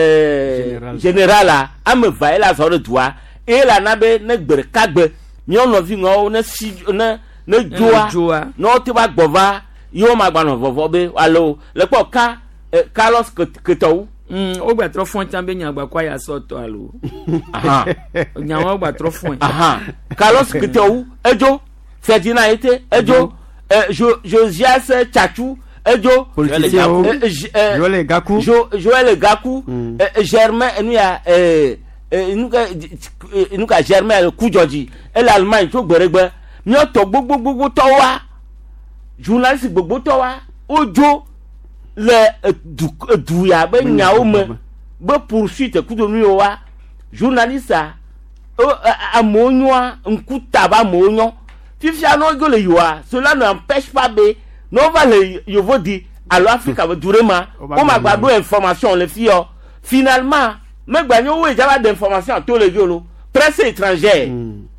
générale ameva la zore du et la nabe ne gbere kagbe mi ono vi ngo ne si ne joa no te ba gbova yo magba no vovo be allo le po ka Carlos Ketou o gba tro fun tan be nya gba kwa ya so to alo nya wa gba tro fun Carlos Ketou ejo Ferdinand ete ejo Josias Tchachou Ejo Joël Gakou Germain nous ya nous ka Germain Koujoji et l'Allemagne to gberegbe mi o to gbogbo to wa journaliste gbogbo to wa ojo le du ya be nya o me be poursuite kudonu yo wa journaliste a monyoa nkutaba monyo fifia no go le yoa cela n'empêche pas be no va le yovo di alors Afrique va durer ma on m'a gbado information le fio finalement me gbanyo we jaba d'information to le violo presse étrangère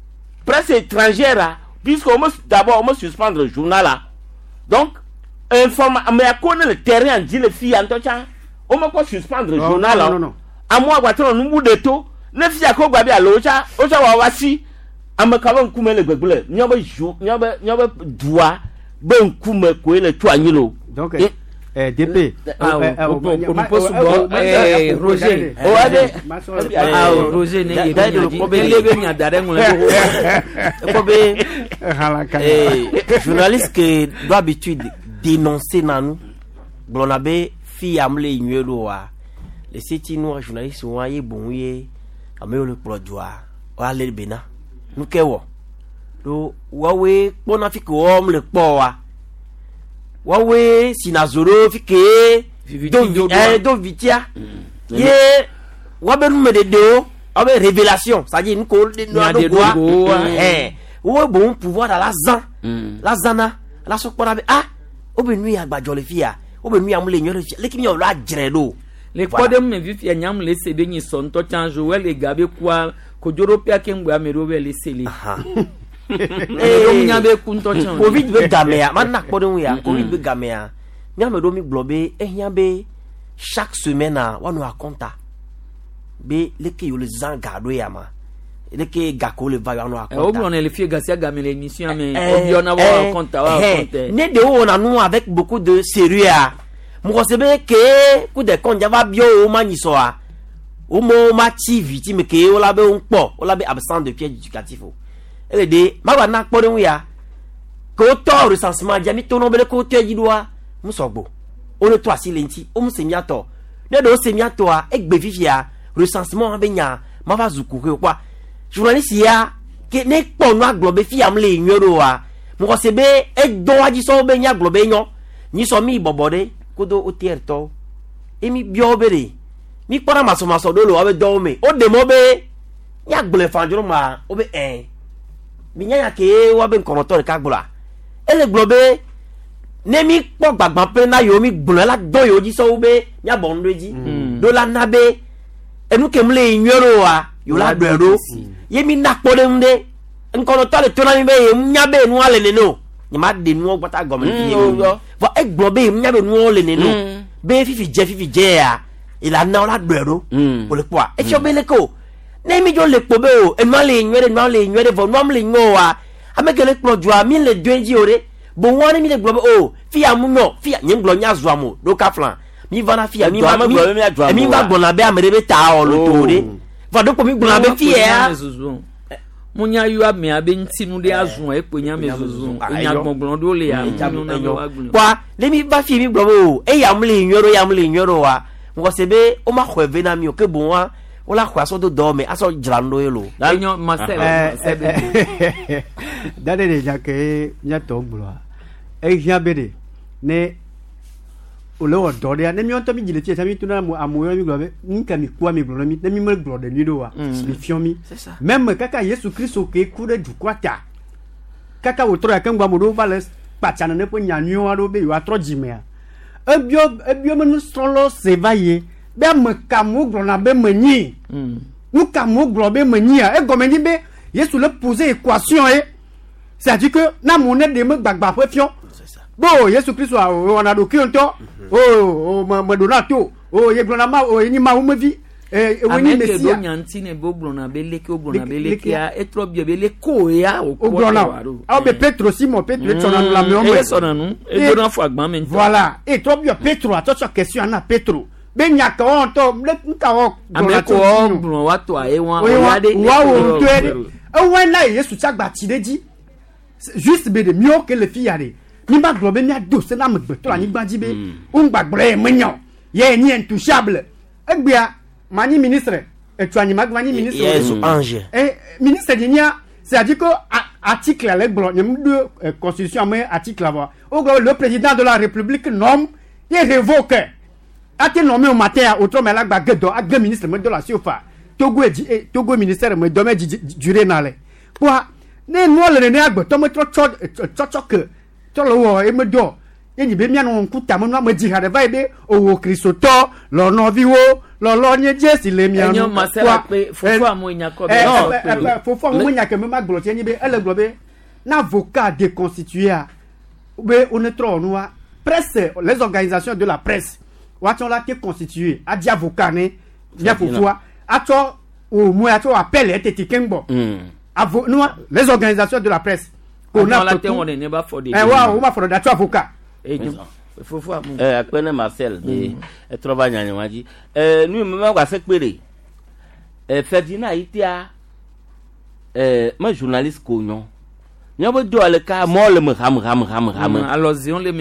puisque d'abord on me suspendre le journal là donc mais à connaître le terrain dit les filles en tout temps on me quoi suspendre le journal là à moi quoi nous bout de tout les filles à quoi gbabi à l'ocha ocha wa wasi amaka nkume le gbegbele nyobe doa be nkume ko le tuanyilo donc DP Roger Roger ne journaliste qui doit habitude dénoncer nanou blonabe fi amle ignuelo wa les siti no journaliste waye bonye amelo le produit wa le bena nous kewo do wawe bona fi ko om le po wa wawe sinazoro fi ke do vitia ye wabe nous me de do abe révélation ça dit nous ko de wo bon pouvoir dans la zana la so pona be obenu ya gbajo le fia obenu ya mule nyoro le kimi o la jere do le kodem me vi fia nyam le se de nyi son to chanjo we le gabe kwa ko joropia kembu amero we le sele nyabe kunto chan covid be gamea man na kodem ya covid be gamea nyame do mi globe nyabe chaque semaine wa no akonta be le ke yo le zangado ya ma le ke gako le va no akonta o on le fie gasia gamele émission mais o na wa akonta ne de on a nous avec beaucoup de sérieux mo sebe ke ku de konja va bio o maniso a o mo ma TV ti me ke o la be on po o la be absent de pied éducatif o ele de ma ba na po de wi ko to recensement jami to no be ko to jidwa mo sogbo o le to asilenti o mo semiato ne do semiato a egbe fifia recensement be nya ma va zuku ko kwa journaliste ya ke ne po no aglobe fi am le nyoro a mo sebe e do aji so be nya aglobe nyo ni so mi bobode kodo o tierto emi biobere mi para maso do lo abe do me o de mo be ya gbele fanjoro ma o be mi nya ke wa be nkono to ka gbula ele globe ne mi po gbagban pe na yo mi gbula la do yo ji so be nya bon reji do la nabe enu ke mle nyoro wa yo la do ye mi na po de nde nkono to le to na mi be nya be nu ale ne no ni ma de nu gbata gomen yo va e globe nya be nu ole ne no be fifi je ya ila na la do o le kwa e cho be le ko ne mi jo le po be o e ma le nywere vo no le nyowa amekele klo jua mi le dwenji ore bo woni mi le globe o fi amuno fi nyenglo nya zuamo do ka flan mi vana fi mi ba gbona be amerebe ta o lo tore va do ko mi gbona be fi ya munya yu ame abe ntinu de azun e pe nya mezuzu nya gbongbon do le ya ntinu na me wa gbon kwa le mi ba fi mi globe o e ya mle nyoro wa ngo sebe o ma khweve na mi o ke bon wa o la kwa so do me aso jrando yelo enyo Marcel dade de jake nya to gblo e hia bede ne o lo do de ne mi on to mi jile tie sami tuna mo amoyo mi globe nka mi kwa mi gblo mi ne mi mo gblo de ni do wa mi fiomi même kaka Yesu Kristo ke ku de du kwata kaka wo tro ya kan gba mo do vale pachana ne po nyanyu wa do be yo atro jime ebio me no solo se vaye be me kamu gblo na be manyi nous kamu gblo be manyi e gomeni be Yesu le poser équation c'est à dire que na mo ne de me gbagba fion bo Yesu Kristo on a do ki onto ma donato ye gblo na ma ni ma wo vi woni mesia do nyanti ne bo gblo na be leke o gblo na be leke ya etro bi be le ko ya o gblo na a be Petro Simon Petro so na la me o me so na nu e do na fo agban me voilà et trop bien Petro attention question na Petro be nyaka on to le nka o gblo wa to aye won wa de wa o to e won na Yesu chagba ti deji juste be de mio que le fille mi ba globe mi ado se na me gbeto ani gbaji be un gbagbere menyo ye ni intouchable egbia mani ministre etu ani magmani ministre yes ange ministre dinia c'est-à-dire que article avec blanc de constitution mais article là le président de la république nomme et révoque a été nommé au matin autrement mais là baguedo a deux ministres de la sofa Togo ministère me domaine duré nale quoi ne moi le ne agbo to me cho que to lo e me do eni be mi anu kuta mo na me ji ha de vibe o kristoto lo no viwo lo nye jesi le mi anu enyo masela pe fofo amonya ko fofo amonya ke me ma glo ti eni be ele glo be na avocat déconstitué be on est trop noa presse les organisations de la presse waton la te constitué a di avocat ne bien fofo ato au moins ato appel et tikengbo noa les organisations de la presse on a la te on ne ba for de on va for d'ato avocat fofo amu akpene Marcel de etroba nyanya waji nu me kwa se pere Ferdinand itia ma journaliste konyo nyobo do ale ka mo le me ham alors zion le me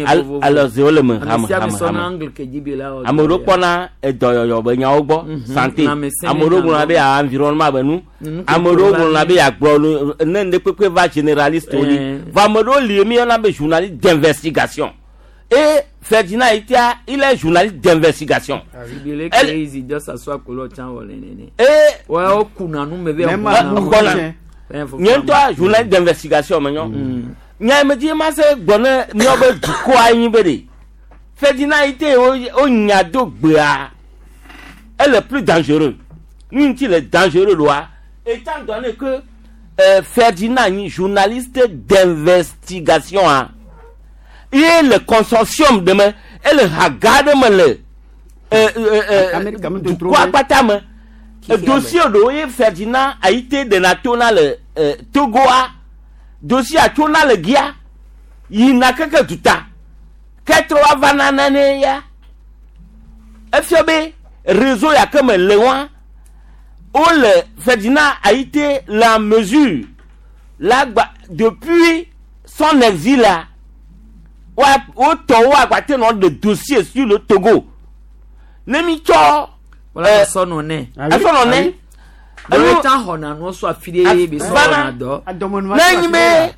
angle ke jibela amoro pona edoyoyo be nya ogbo santé amoro mu na be environnement be nu amoro mu na be agbo ne pepe va généraliste oni va amoro li mi na be journaliste d'investigation et Ferdinand Itia il est journaliste d'investigation il crazy just s'assoit kolo chan wole nene ouais o kuna nu me be Niento journaliste d'investigation maintenant. Nya me di ma se gbona ni obe duko ayin bede. Ferdinand Ité o nya do gbea. Elle est plus dangereux. Nous il est dangereux loi étant donné que Ferdinand journaliste d'investigation il est le consortium de me elle regarde me le quoi patame dossier de Ferdinand a été de national Togo dossier à tourna le guia il n'a que tout ça 4 vananane ya FB réseau ya comme Léon où le Ferdinand a été la mesure là depuis son exil là au Togo a battu de dossier sur le Togo Nemicho voilà son honnête le temps on a no so afide be so na do n'anime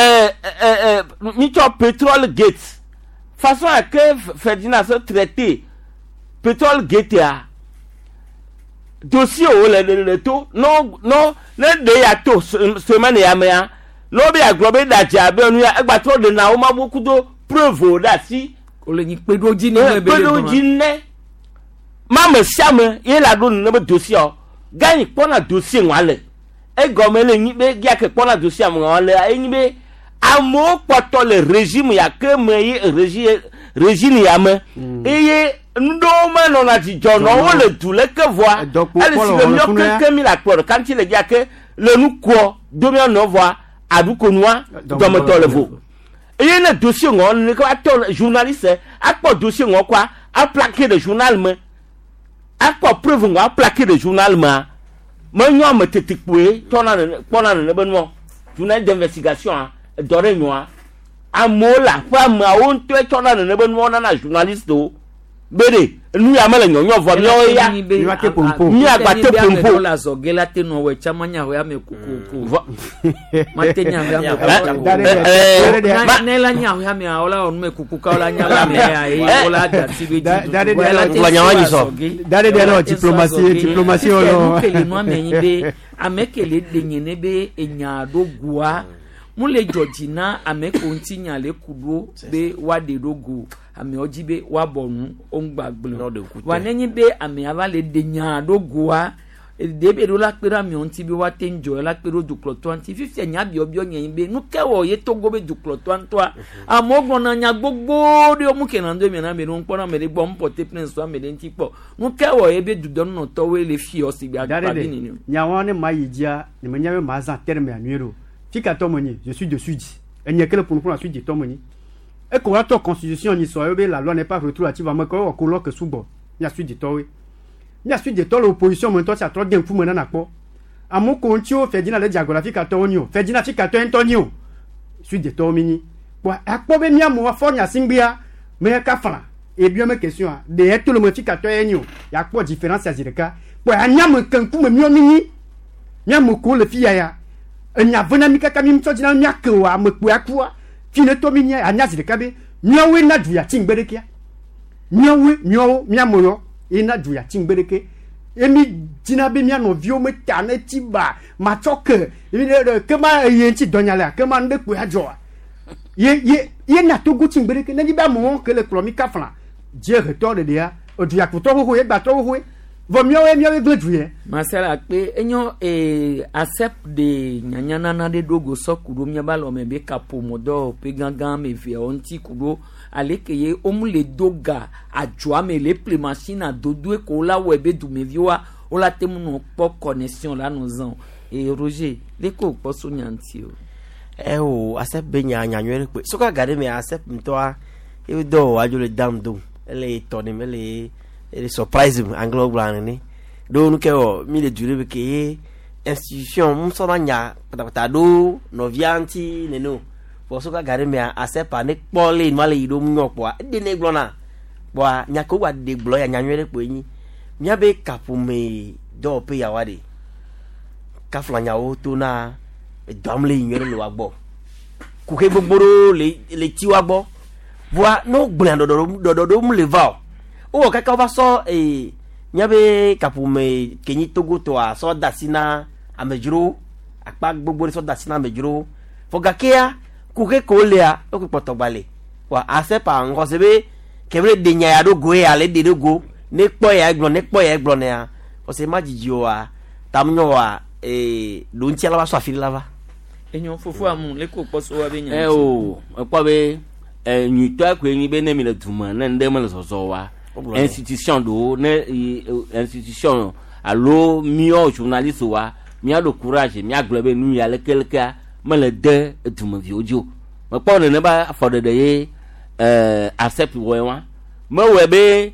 Micho Petrol Gate façon à que Ferdinand se traité Petrol Gate a dossier au le to non ne de ya to semaine ya me no be aglobe da jabe nu ya egba to de na o ma beaucoup de preuves da si o le ni pedo jine Mama Siame, il a donné le dossier. Gagne pour un dossier. Et comme elle est il y a que pour un dossier, amour pour le régime, il y a que régime yame. Et nous on a dit, John, on le tout le que voit. Elle est mieux que 1000 accords. Quand il y a que le nous quoi, 2009 voix, à nous connois, dans le tolevo. Et il y a un dossier, on est journaliste, à quoi dossier, on quoi, à plaquer le journal, à quoi preuve on a plaqué le journal ma moi me tetikoué tona ne bonnement journal d'investigation doré noir amola femme a on te tona ne bonnement na journaliste o bede nous ya mala nyonyo vo mi ya ni ate pompo ni agate pompo la zogela te no we chamanya ho ya me kuku matenya ya nela nya ho ya me ola on me kuku ka ola nya la me ya ola da sibe di wanyawanyi so dare de no diplomatie olo ke no amenyibe amekele denyene be enya dogua mule Georgina amekontinya le kudo be wade dogo ame ojibe wabonu ongbagble wanenyi be ame avale denya dogoa debe do la pera mi onti be watenjo la pero du cloto anti 50 nya bi obi onyen be nu kewo ye togo be du cloto antoa amogbon na nya gbogbo de omuke na ndo mi na me no npo na me de gbo mpote prince so me de ntipo nu kewo ye be du don no to we le fi o si bi agba bi ni nya won ma yijia ni me nya be ma za terme anuero fika tomoni je suis dessus dit enye kele pour la suite dit tomoni et qu'on a to constitution ni so la loi n'est pas rétroactive à ko colloque subo ya suite dit to ni suite dit to l'opposition mon to ça trop bien fu mena na po amoko ntio Ferdinand le diagraphique atonio Ferdinand fika to Antonio suite dit to mini Kwa akpobe miamu wa fonya singbia me ka fala e bien me question de eto le modificateur enyo ya kpo différence ya zireka kwa anyam kanku me mioni miamu ko le fia ya enya vona mika kami mto jina nyaka wa mekpu akwa fine to mi nya anya zireka be miawe na du ya tingberekia miawe miamu yo ina du ya tingbereke emi jina be miano vio me tane tiba machoke emi kema yenti donyala kema nde ku ajo ye na to gutin bereke na ba mo que le clomi kafla Dieu retourne de ya o dia ko to ho ye ba to ho vo miawe gleduye masala pe enyo accept de nyanyana na de dogo sokuro mi ba lo me be kapo modo pe gangan me vie onti kudo aleke ye omule doga adjoa me le ple machine a dodo ko la webe du me viwa o la temu no po connexion la nos ans et Roger le ko po so nyanti o accept be nyanywere pe so ka gade me accept mtoa e do ajo le dam do ele toni me le surprise anglo blan ni do nu ke o mi le dure be ke institution mu so nya pata do no vianti ne no for so ka gade me accept pa ne pole ma le do mu nyopo de ne glona bo nya ko wa de glo ya nyanywere pe yin mia be kapu me do pe ya wade ka fla nya o to na domle yere lo agbo ku ke gbogboro le ti wa gbo boa no gblan do mu le va o ka va so nyabe kapu me kenyi togo to a so dasina amejuro apa gbogboro so dasina amejuro foga kia ku ke ko le a o ku potogbale wa asepa ngo sebe kebre de nya ya do go ya le de go ne po ya egblon ne a o se majiji o a tamnyo wa lo ntia la wa so afiri lava enyo fofu amu le ko poso wa be nya kwa be nyuto akwe ni be ne mi le duma na nde mo le so wa institution do ne institution allo mio journaliste wa mi a do courage mi a globe nu ya le kelka me le de duma vi ojo me pa ne ba for de ye accept wo wa me we be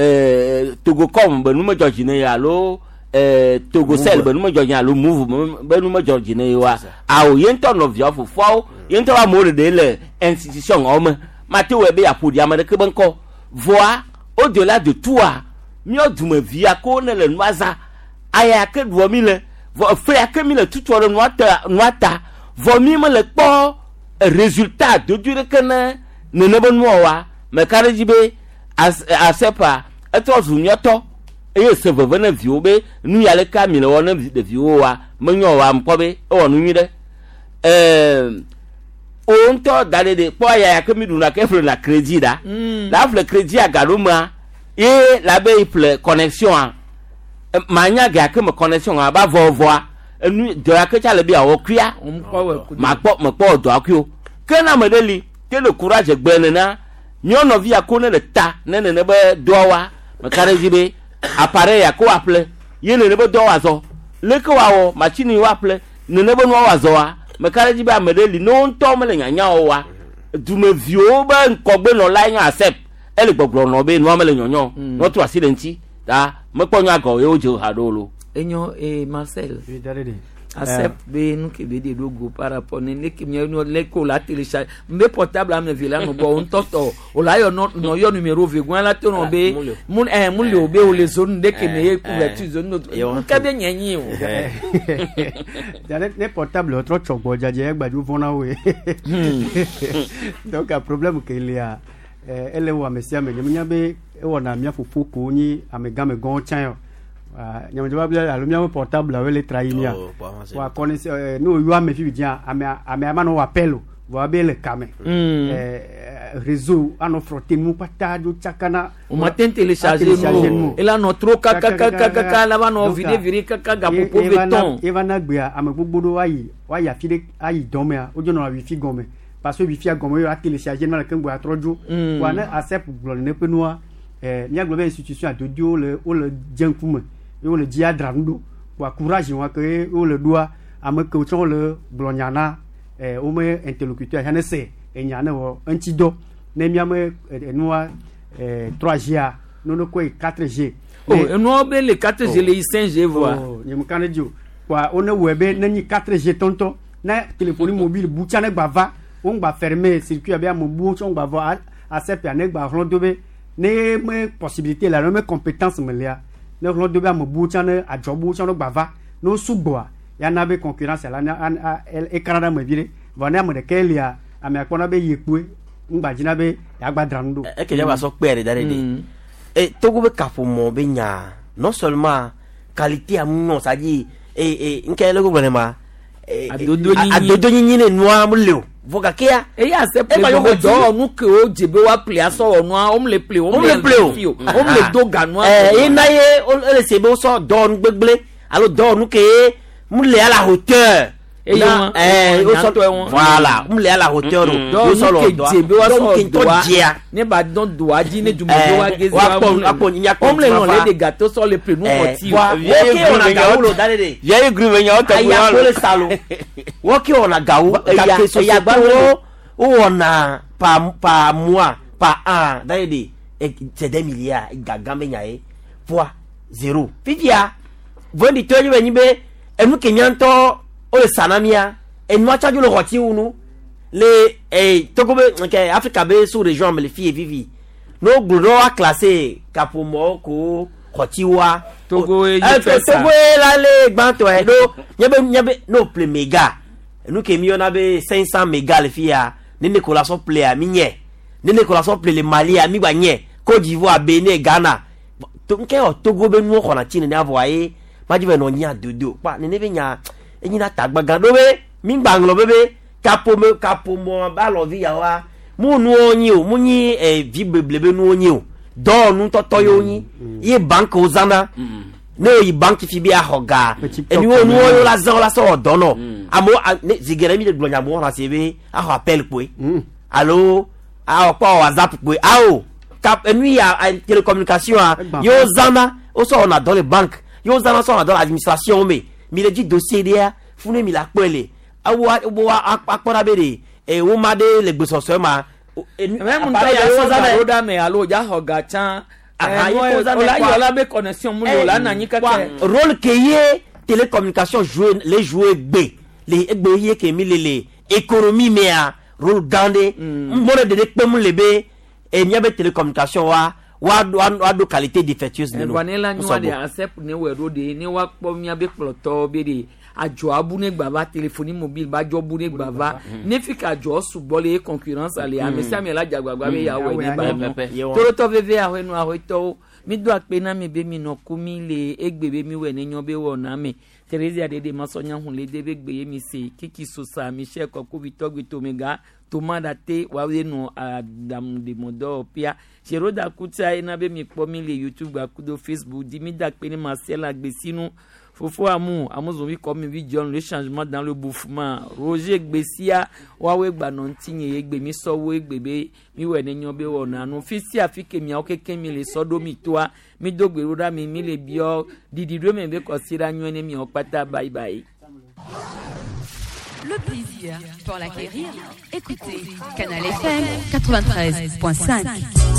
togo kom be nu me George ne ya lo togo sel be nu me George ya lo move be nu me George ne wa awo yento no vi of fo yento wa mo de le institution o me mate we be ya podi amade ke banko voa au-delà de toi mio duma vi ako ne le noaza aya ke do mi le vo frère ke mi le tout o noata vo mi me le po résultat de dire que ne bon wa me kare jibe asepa eto zunyoto e se veve na vi obe nu ya le ka mi le wona de vi o wa me nyo wa mpobe e wonu mi de on to dale de po ya ke mi du na ke fle na crédit da la fle crédit a galuma et la be fle connexion manya ga ke me connexion a ba vovoa enu de ya ke cha le bi a o kria ma po do akio ke na me deli ke le courage gbe na nyono vi akone le ta ne be dowa me kare jibe appareil ya ko apple ye ne be dowa zo le ko wa o machine wa apple ne be no wa zo wa me kare jibe amedeli no nto me le nyanya o wa dume vio ba nkogbe no la nya accept ele gbogbo no be no me le nyonyo no to accidenti da me ponyo ago e ojo hadolo enyo Marcel accept be nu ke be de logo par rapport ne ke mi no le ko la télécharge me portable am vila no bo ntoto o la yo no yo numéro vegwan la to no be mun le obe o le zone de ke me couverture zone no ka be nyanyi o dale ne portable trop chogbo jaje gbaju fona we donc a problème que il y a ele wa mesia me nya be e wona mia fufu ko ni amegame gon chan nyama jaba bia alumia mo portable la wele traimia wa connaissance no yo ame fi dia ame no appel wa be le kame réseau ano frotter mu pata do chakana o matin télécharger no et là no trop kaka la ba no vidéo viri kaka ga popo beton evana gbia ame gbogbodo wa ya fi ayi domea ojo no wi fi gome parce que wi fi agome yo a télécharger na kan gbo atrojo wa na accept glon ne penua nya global institution adodio le jenkume et le dia drando wa courage wa que le doit ameke o le blonyana o me interlocuteur hanese enyana wo antido ne miame noa 3G no ko 4G no be le 4G le 5G voa ni mkanedio kwa one webe nani 4G tonto na téléphonie mobile buchane bava on va fermer circuit bien mon bout on va voir accepter nek ba ron dobe ne me possibilité la me compétence me lia ne ron dobe mon bout chane a jobu chane ba va no subwa ya na be concurrence la e Canada me vire va na me de kelia a me akona be yekwe ngba jina be ya gba drando e ke ya ba so pere dare de e togo be kapo mo be nya non seulement qualité amuno ça dit e nkele go bonema adodo nyine noa muleo voka kia e ya se play go do nu ke o jebe wa play aso noa o mle play o mle do ganwa e na ye o le sebe so do nu gbegble alo do nu ke mule à la hauteur o so voilà mule à la hauteur do so lo do jebe wa so do ne ba don do aji ne jumo do wa gezi wa o mle no le de gâteau so le play nu oti woki ona gaulo dalede ye groupe nya o ta ya ko le salo woki ona gau ya gba o ona pa mois pa an dalede c'est des milliards gagambe nya e fois 0 fifia vondi toyo be nyibe enu kenyanto o le sanamia enu achajo le roti unu le togobe ke Africa be sous région me le fie vivi no glo a classé kapomo ko rotiwa togo togo la le gbanto e do nyebe no play mega enu ke mi ona be 500 mega le fia ni Nicolas so play a minye ni Nicolas so play le Mali a mi gba nye Côte d'Ivoire Bénin Ghana to nke o togo be nu ko na chine na voye majibe no nya dodo pa ne be nya enyi na tagba gado be mi gbanglo bebe kapo mo ba lo vi ya wa mu nu onyi o munyi vi beblebe nu onyi o do nu toto yo onyi ye bank ozana ne o yi bank fi bi a hoga eni wo nu yo la zan la so do no amo zigere mi de glonya mo ra sebe a ho appel pe allo a pa WhatsApp pe a o cap enu ya télécommunication yo zana o so na dans le banque yo zana so dans l'administration mais le dit dossier dia fune mi la pele awa akpora bere wo ma de le gbeso so ma même nta ya so zana roda me alo ja hoga chan ola yo la be connexion mu lo la na nyi kaka rôle que ye télécommunication jouer les jouer gbe les egbe ye ke mi le économie mais a rôle gande mo de pemu lebe e nyabe télécommunication wa do qualité défectueuse ne vanela nywa de accept ne we do de ne wa kpo mia be ploto be de ajo abu ne gbava téléphonie mobile ba jo bu ne gbava ne fika ajo subo le concurrence ale amesa mi la jagbagba be ya we ne ba to to veve a we nu a we to mi do ape na mi be mi no kumi le egbebe mi we ne nyon be wo na mi Teresa de masonya hun le de be gbe mi se kiki so sa mi she ko ku bitogbe to mega tomada te wa we no adam de modo pia Sheroda kuta ina be mi po mi le YouTube gba kudo Facebook di mi da pe ni Marcel Agbesinu fofo amuzo wi ko mi video le changement dans le bouffement Roger Gbesia wa we gba no ntinye egbe mi so wo egbebe mi we ne nyon be wo na no fisi afike mi okeke mi le sodo mi toa mi dogbe roda mi le bio dididwe me be ko sira nyon ne mi opata bye bye. Le plaisir pour l'acquérir, écoutez Canal FM 93.5.